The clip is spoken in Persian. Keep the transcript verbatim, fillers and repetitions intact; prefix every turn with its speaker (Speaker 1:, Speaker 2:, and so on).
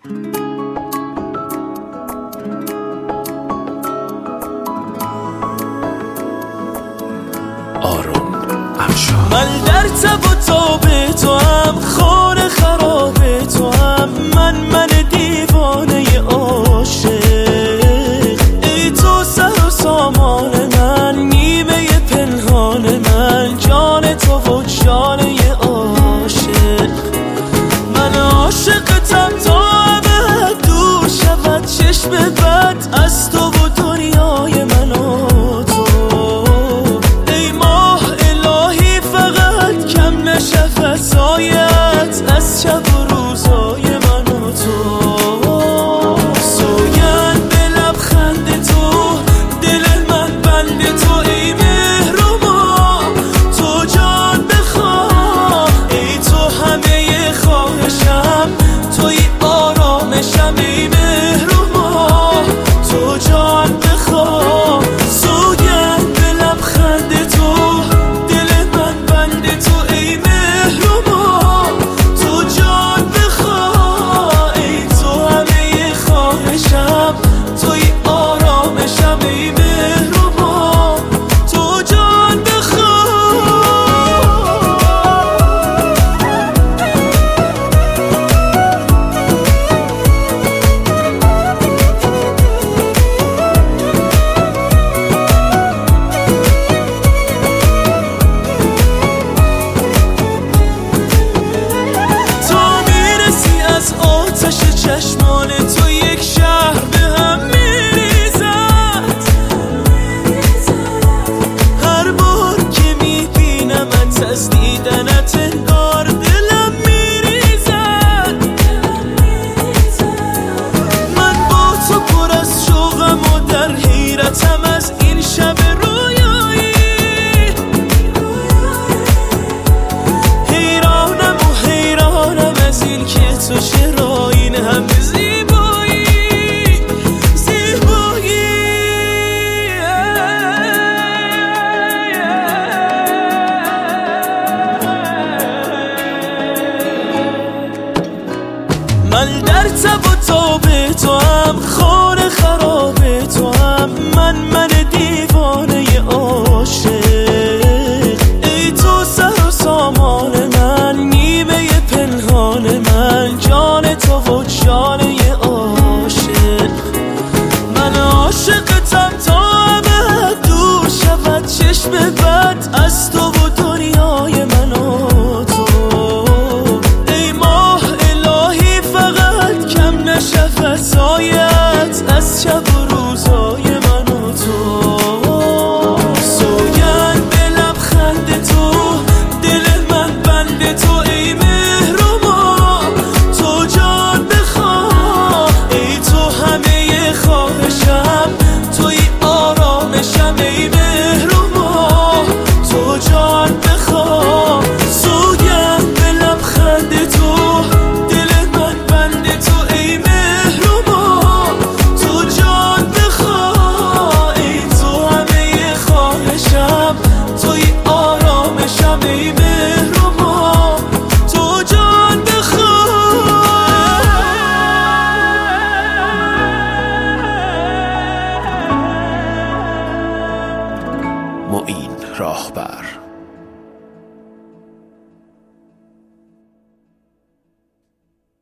Speaker 1: من در تب و تاب تو هم، خانه خراب تو هم، من من دیوانه عاشق. ای تو سر و سامان من، نیمه پنهان من، جان تو و جانه عاشق. من عاشقتم تا ابد دور شود چشم بد از تو و دنیای من و تو. ای ماه الهی فقط کم نشه فضایت از شب و روزای من و تو. سوگند به لبخند تو، دل من بند تو. ای مهربا تو جان بخواه، ای تو همه خواهشم، توی آرامشم. ای مهربا تو جان بخواه، سوگند به لبخند تو، دل من بند تو. ای مهربا تو جان بخواه، ای تو همه خواهشم، توی آرامشم. ای مهربا تو جان بخواه. تا میرسی از آتش چشمان تو، یک شهر به هم میریزد. هر بار که میبینمت از دیدنت انگار دلم میریزد. من با تو پر از شوقم و در حیرتم از این شب رویایی. حیرانم و حیرانم از این که تو چرا این همه زیبایی زیبایی. من در تب و تاب تو هم، خانه خراب تو هم، من من دیوانه عاشق.